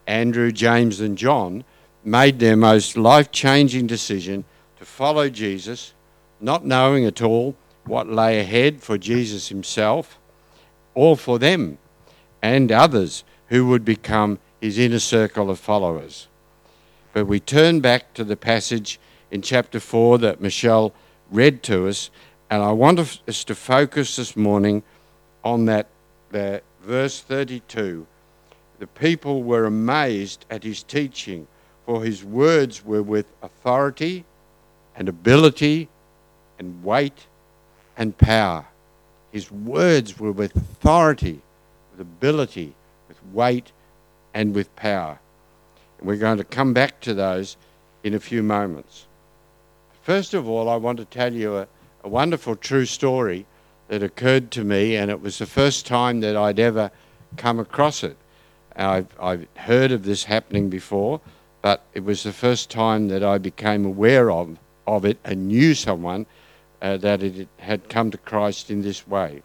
Andrew, James and John, made their most life-changing decision to follow Jesus, not knowing at all what lay ahead for Jesus himself or for them and others who would become his inner circle of followers. But we turn back to the passage in chapter 4 that Michelle read to us, and I want us to focus this morning on that verse 32. The people were amazed at his teaching, for his words were with authority and ability and weight and power. His words were with authority, with ability, with weight and with power. And we're going to come back to those in a few moments. First of all, I want to tell you a wonderful true story that occurred to me, and it was the first time that I'd ever come across it. I've heard of this happening before, but it was the first time that I became aware of it and knew someone that it had come to Christ in this way.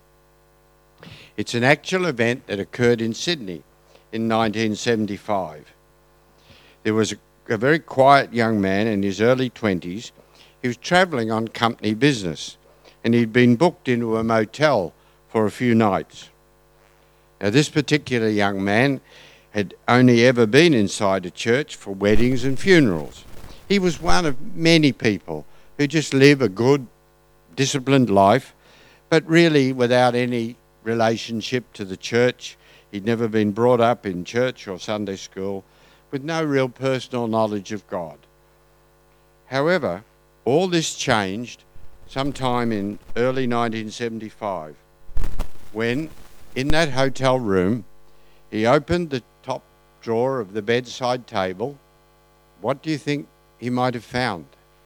It's an actual event that occurred in Sydney in 1975. There was a very quiet young man in his early 20s. He was travelling on company business, and he'd been booked into a motel for a few nights. Now, this particular young man had only ever been inside a church for weddings and funerals. He was one of many people who just live a good, disciplined life, but really without any relationship to the church. He'd never been brought up in church or Sunday school, with no real personal knowledge of God. However, all this changed sometime in early 1975, when, in that hotel room, he opened the top drawer of the bedside table. What do you think he might have found?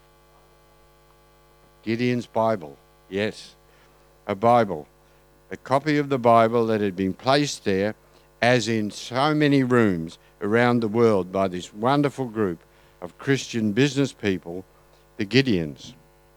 Gideon's Bible. Yes, a Bible. A copy of the Bible that had been placed there, as in so many rooms around the world, by this wonderful group of Christian business people, the Gideons.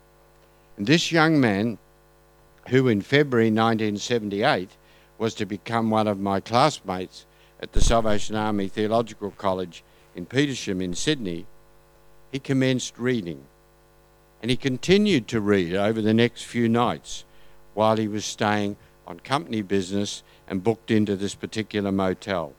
And this young man, who in February 1978 was to become one of my classmates at the Salvation Army Theological College in Petersham in Sydney, he commenced reading. And he continued to read over the next few nights while he was staying on company business and booked into this particular motel.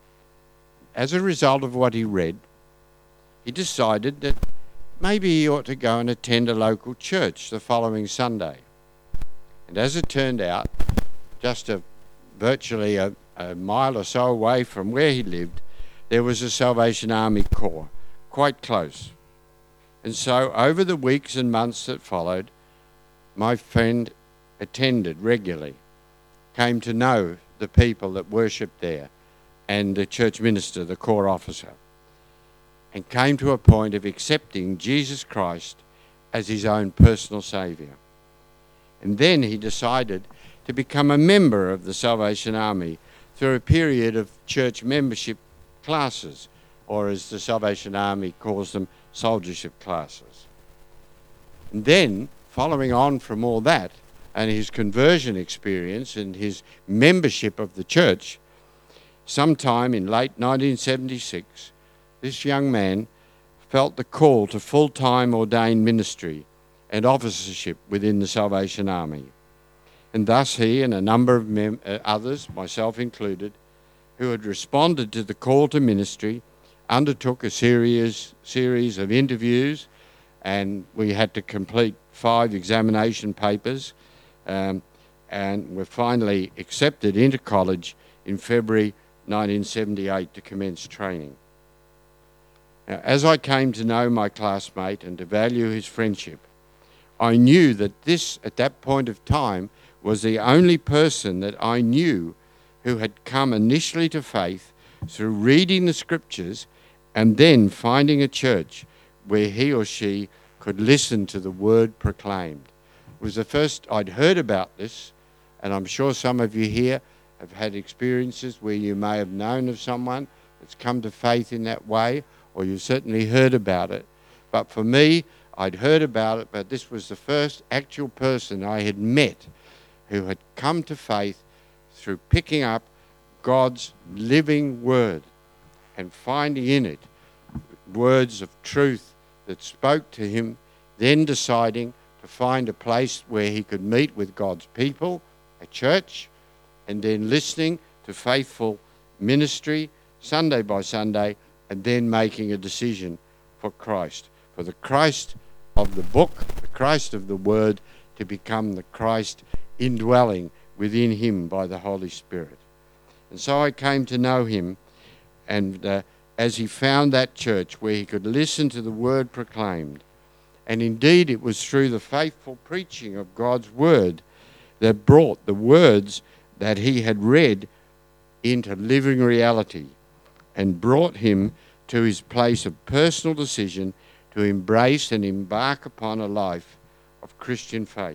As a result of what he read, he decided that maybe he ought to go and attend a local church the following Sunday. And as it turned out, just virtually a mile or so away from where he lived, there was a Salvation Army Corps, quite close. And so over the weeks and months that followed, my friend attended regularly, came to know the people that worshipped there and the church minister, the Corps officer, and came to a point of accepting Jesus Christ as his own personal saviour. And then he decided to become a member of the Salvation Army through a period of church membership classes, or as the Salvation Army calls them, soldiership classes. And then, following on from all that, and his conversion experience and his membership of the church, sometime in late 1976, this young man felt the call to full-time ordained ministry and officership within the Salvation Army. And thus he and a number of others, myself included, who had responded to the call to ministry, undertook a series of interviews, and we had to complete 5 examination papers, and were finally accepted into college in February 1978 to commence training. Now, as I came to know my classmate and to value his friendship, I knew that this, at that point of time, was the only person that I knew who had come initially to faith through reading the scriptures and then finding a church where he or she could listen to the word proclaimed. It was the first I'd heard about this, and I'm sure some of you here have had experiences where you may have known of someone that's come to faith in that way, or you've certainly heard about it. But for me, I'd heard about it, but this was the first actual person I had met who had come to faith through picking up God's living word. and finding in it words of truth that spoke to him, then deciding to find a place where he could meet with God's people, a church, and then listening to faithful ministry Sunday by Sunday, and then making a decision for Christ, for the Christ of the book, the Christ of the Word, to become the Christ indwelling within him by the Holy Spirit. And so I came to know him, and as he found that church where he could listen to the Word proclaimed, and indeed it was through the faithful preaching of God's Word that brought the words that he had read into living reality and brought him to his place of personal decision to embrace and embark upon a life of Christian faith.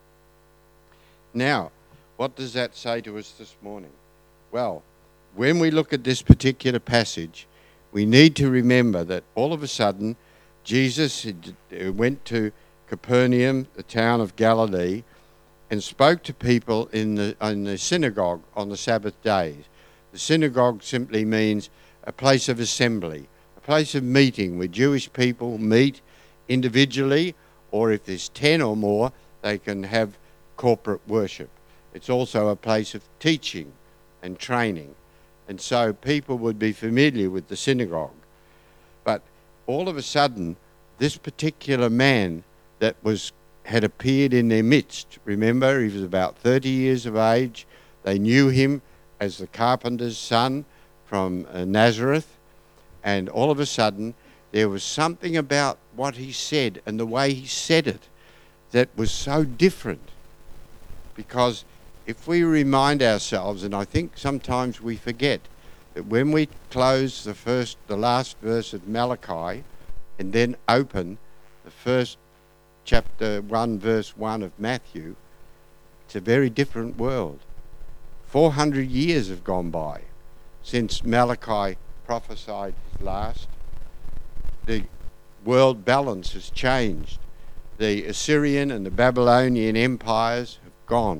Now, what does that say to us this morning? Well, when we look at this particular passage, we need to remember that all of a sudden Jesus went to Capernaum, the town of Galilee, and spoke to people in the synagogue on the Sabbath days. The synagogue simply means a place of assembly, a place of meeting where Jewish people meet individually, or if there's 10 or more, they can have corporate worship. It's also a place of teaching and training. And so people would be familiar with the synagogue. But all of a sudden, this particular man that had appeared in their midst, remember, he was about 30 years of age. They knew him as the carpenter's son from Nazareth. And all of a sudden, there was something about what he said and the way he said it that was so different. Because if we remind ourselves, and I think sometimes we forget, that when we close the last verse of Malachi and then open the first chapter 1, verse 1 of Matthew, it's a very different world. 400 years have gone by since Malachi prophesied his last. The world balance has changed. The Assyrian and the Babylonian empires have gone.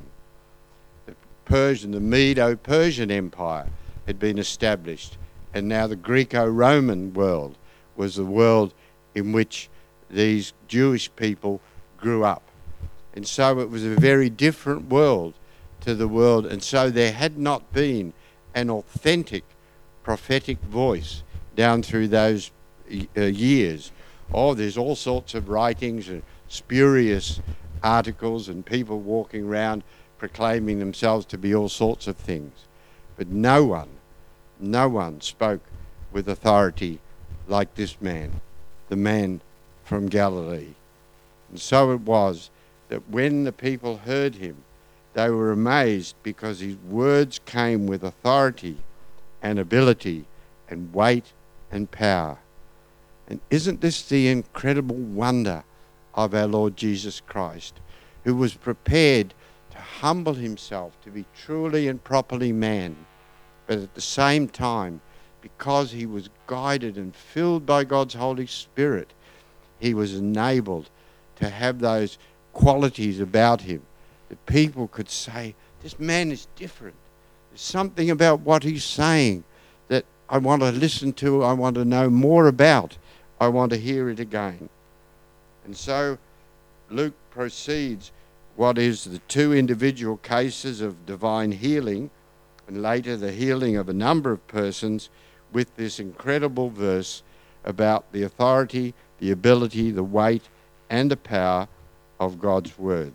The Medo-Persian Empire had been established, and now the Greco-Roman world was the world in which these Jewish people grew up. And so it was a very different world to the world, and so there had not been an authentic prophetic voice down through those years. Oh, there's all sorts of writings and spurious articles and people walking around proclaiming themselves to be all sorts of things. But no one spoke with authority like this man, the man from Galilee. And so it was that when the people heard him, they were amazed because his words came with authority and ability and weight and power. And isn't this the incredible wonder of our Lord Jesus Christ, who was prepared to humble himself to be truly and properly man, but at the same time, because he was guided and filled by God's Holy Spirit, he was enabled to have those qualities about him that people could say, this man is different. There's something about what he's saying that I want to listen to, I want to know more about, I want to hear it again. And so Luke proceeds what is the two individual cases of divine healing, and later the healing of a number of persons, with this incredible verse about the authority, the ability, the weight, and the power of God's word.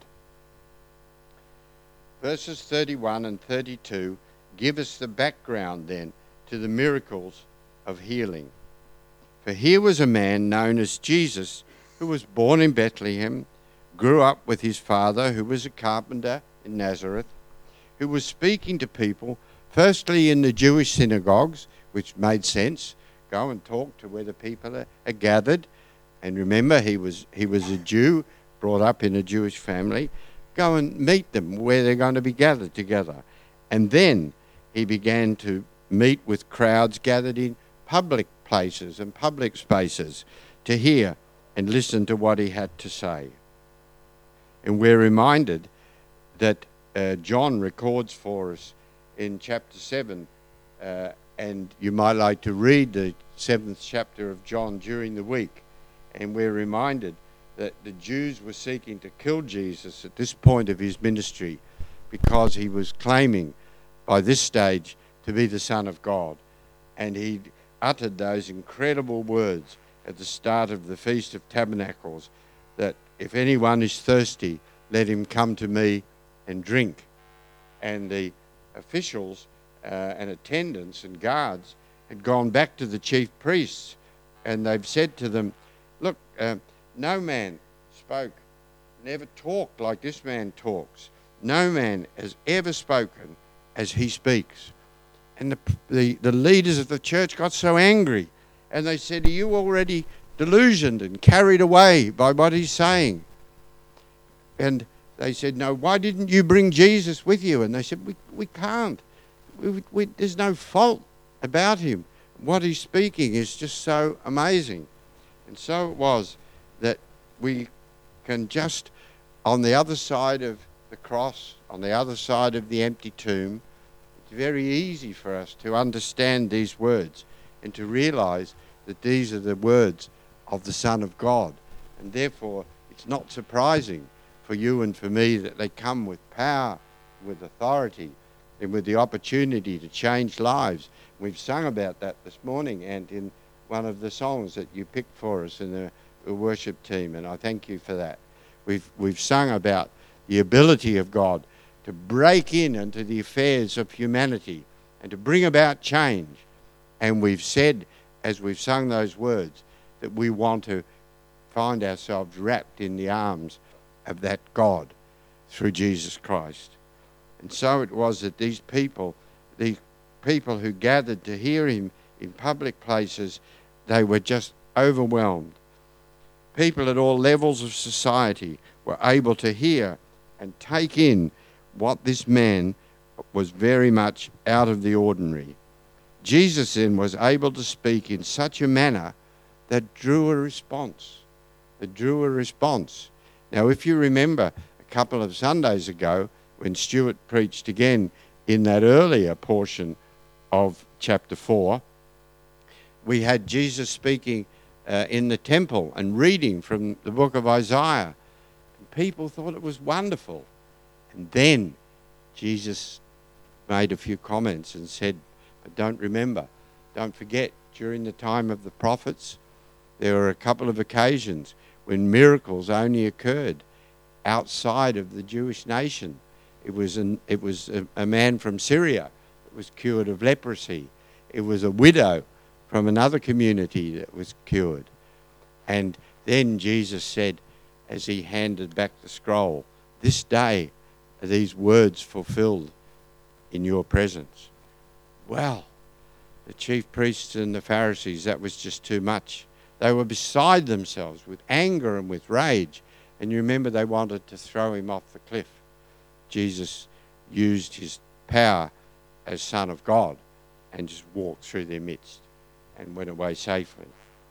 Verses 31 and 32 give us the background then to the miracles of healing. For here was a man known as Jesus, who was born in Bethlehem, grew up with his father, who was a carpenter in Nazareth, who was speaking to people, firstly in the Jewish synagogues, which made sense. Go and talk to where the people are gathered. And remember, he was a Jew, brought up in a Jewish family. Go and meet them where they're going to be gathered together. And then he began to meet with crowds gathered in public places and public spaces to hear and listen to what he had to say. And we're reminded that John records for us in chapter 7 And you might like to read the 7th chapter of John during the week. And we're reminded that the Jews were seeking to kill Jesus at this point of his ministry because he was claiming by this stage to be the Son of God. And he uttered those incredible words at the start of the Feast of Tabernacles that if anyone is thirsty, let him come to me and drink. And the officials and attendants and guards had gone back to the chief priests, and they've said to them, look, no man spoke, never talked like this man talks. No man has ever spoken as he speaks. And the leaders of the church got so angry, and they said, are you already delusioned and carried away by what he's saying? And they said, no, why didn't you bring Jesus with you? And they said, we can't. There's no fault about him. What he's speaking is just so amazing. And so it was that we can just, on the other side of the cross, on the other side of the empty tomb, it's very easy for us to understand these words and to realize that these are the words of the Son of God. And therefore, it's not surprising for you and for me that they come with power, with authority, and with the opportunity to change lives. We've sung about that this morning, and in one of the songs that you picked for us in the worship team, and I thank you for that. We've sung about the ability of God to break in into the affairs of humanity and to bring about change. And we've said, as we've sung those words, that we want to find ourselves wrapped in the arms of that God through Jesus Christ. And so it was that these people who gathered to hear him in public places, they were just overwhelmed. People at all levels of society were able to hear and take in what this man was very much out of the ordinary. Jesus then was able to speak in such a manner that drew a response. Now, if you remember a couple of Sundays ago, when Stuart preached again in that earlier portion of chapter 4, we had Jesus speaking in the temple and reading from the book of Isaiah. And people thought it was wonderful. And then Jesus made a few comments and said, but don't forget, during the time of the prophets, there were a couple of occasions when miracles only occurred outside of the Jewish nation. It was a man from Syria that was cured of leprosy. It was a widow from another community that was cured. And then Jesus said, as he handed back the scroll, this day are these words fulfilled in your presence. Well, the chief priests and the Pharisees, that was just too much. They were beside themselves with anger and with rage. And you remember they wanted to throw him off the cliff. Jesus used his power as Son of God and just walked through their midst and went away safely.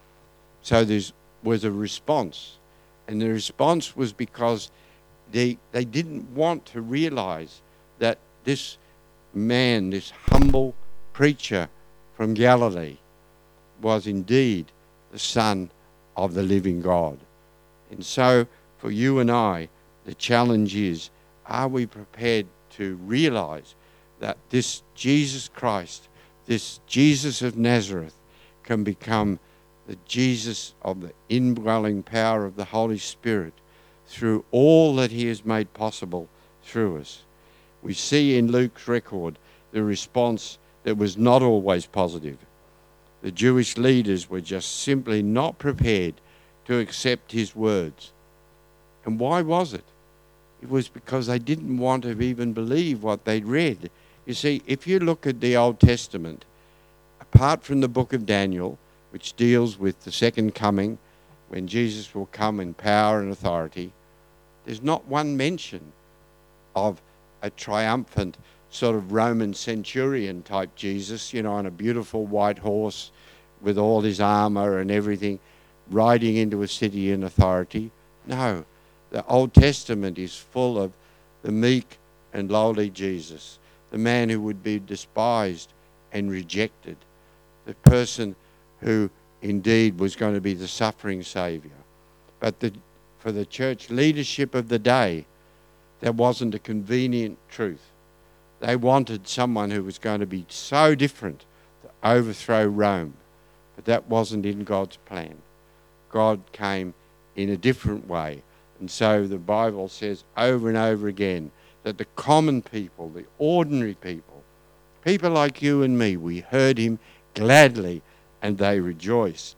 So there was a response. And the response was because they didn't want to realize that this man, this humble preacher from Galilee, was indeed the Son of the living God. And so for you and I, the challenge is, are we prepared to realize that this Jesus Christ, this Jesus of Nazareth, can become the Jesus of the indwelling power of the Holy Spirit through all that he has made possible through us? We see in Luke's record the response that was not always positive. The Jewish leaders were just simply not prepared to accept his words. And why was it? It was because they didn't want to even believe what they'd read. You see, if you look at the Old Testament, apart from the book of Daniel, which deals with the second coming, when Jesus will come in power and authority, there's not one mention of a triumphant sort of Roman centurion type Jesus, on a beautiful white horse with all his armor and everything, riding into a city in authority. No, the Old Testament is full of the meek and lowly Jesus, the man who would be despised and rejected, the person who indeed was going to be the suffering Saviour. But for the church leadership of the day, that wasn't a convenient truth. They wanted someone who was going to be so different to overthrow Rome. But that wasn't in God's plan. God came in a different way. And so the Bible says over and over again that the common people, the ordinary people, people like you and me, we heard him gladly and they rejoiced.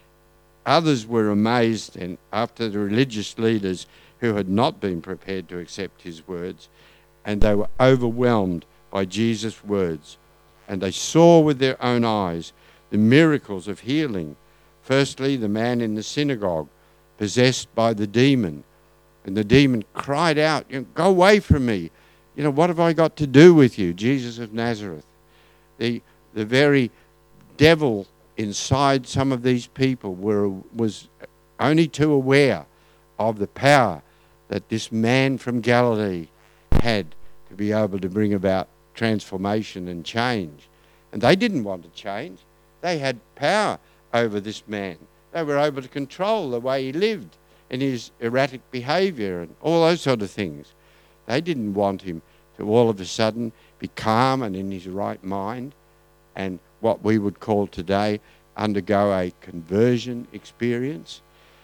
Others were amazed, and after the religious leaders who had not been prepared to accept his words, and they were overwhelmed by Jesus' words, and they saw with their own eyes the miracles of healing. Firstly, the man in the synagogue, possessed by the demon, and the demon cried out, "Go away from me. What have I got to do with you, Jesus of Nazareth?" The very devil inside some of these people was only too aware of the power that this man from Galilee had to be able to bring about transformation and change. And they didn't want to change. They had power over this man. They were able to control the way he lived and his erratic behaviour and all those sort of things. They didn't want him to all of a sudden be calm and in his right mind and what we would call today undergo a conversion experience.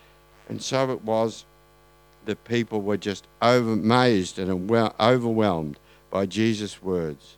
And so it was that people were just amazed and overwhelmed by Jesus' words.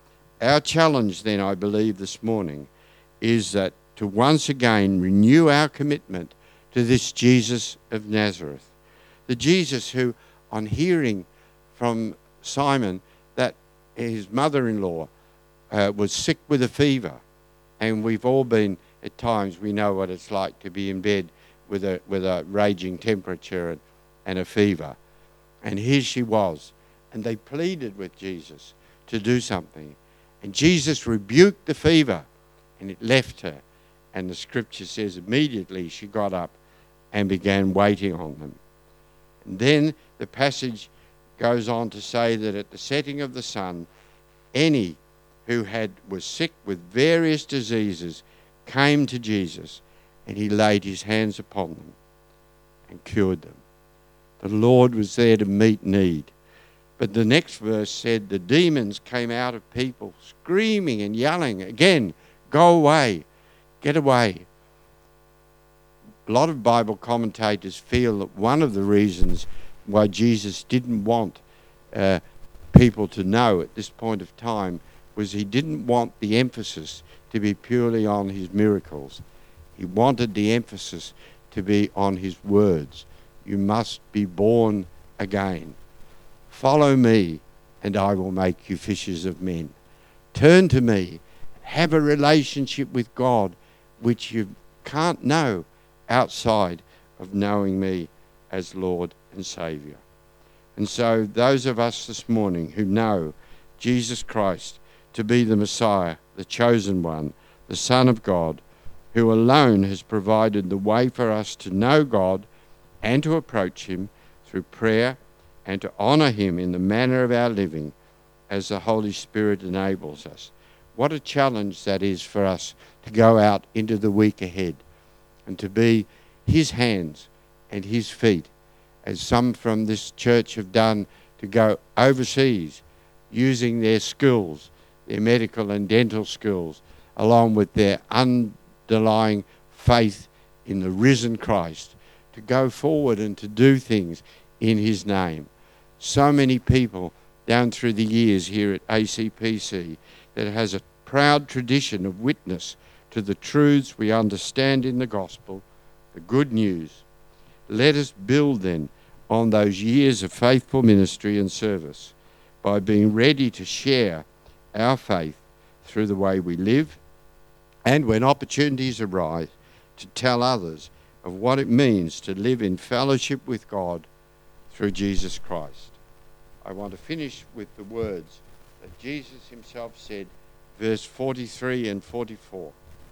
Our challenge then, I believe, this morning is that to once again renew our commitment to this Jesus of Nazareth. The Jesus who, on hearing from Simon that his mother-in-law was sick with a fever, and we've all been, at times, we know what it's like to be in bed with a raging temperature and a fever. And here she was, and they pleaded with Jesus to do something. And Jesus rebuked the fever, and it left her. And the scripture says immediately she got up and began waiting on them. And then the passage goes on to say that at the setting of the sun, any who was sick with various diseases came to Jesus, and he laid his hands upon them and cured them. The Lord was there to meet need. But the next verse said the demons came out of people screaming and yelling again, "Go away, get away." A lot of Bible commentators feel that one of the reasons why Jesus didn't want people to know at this point of time was he didn't want the emphasis to be purely on his miracles. He wanted the emphasis to be on his words. You must be born again. Follow me, and I will make you fishers of men. Turn to me, have a relationship with God which you can't know outside of knowing me as Lord and Saviour. And so those of us this morning who know Jesus Christ to be the Messiah, the chosen one, the Son of God, who alone has provided the way for us to know God and to approach him through prayer and to honour him in the manner of our living as the Holy Spirit enables us. What a challenge that is for us to go out into the week ahead and to be his hands and his feet, as some from this church have done, to go overseas using their skills, their medical and dental skills, along with their underlying faith in the risen Christ, to go forward and to do things in his name. So many people down through the years here at ACPC that has a proud tradition of witness to the truths we understand in the gospel, the good news. Let us build then on those years of faithful ministry and service by being ready to share our faith through the way we live, and when opportunities arise, to tell others of what it means to live in fellowship with God through Jesus Christ. I want to finish with the words that Jesus himself said, verse 43 and 44.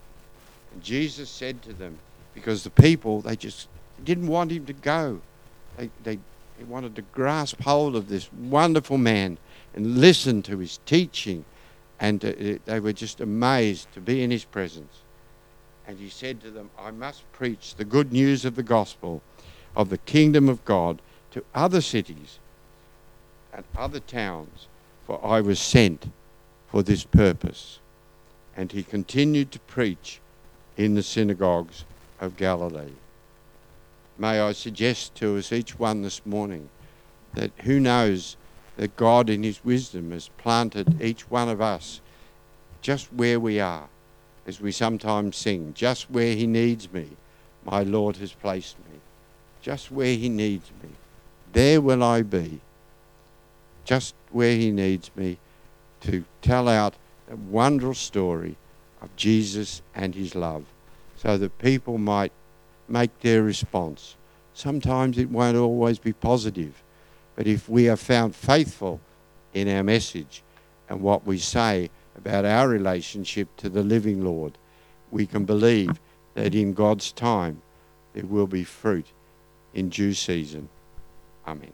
And Jesus said to them, because the people, they just didn't want him to go. They wanted to grasp hold of this wonderful man and listen to his teaching And they were just amazed to be in his presence. And he said to them, I must preach the good news of the gospel of the kingdom of God to other cities and other towns, for I was sent for this purpose. And he continued to preach in the synagogues of Galilee. May I suggest to us each one this morning that who knows that God in his wisdom has planted each one of us just where we are, as we sometimes sing, just where he needs me, my Lord has placed me. Just where he needs me, there will I be. Just where he needs me to tell out a wondrous story of Jesus and his love, so that people might make their response. Sometimes it won't always be positive, but if we are found faithful in our message and what we say about our relationship to the living Lord, we can believe that in God's time there will be fruit in due season. Amen.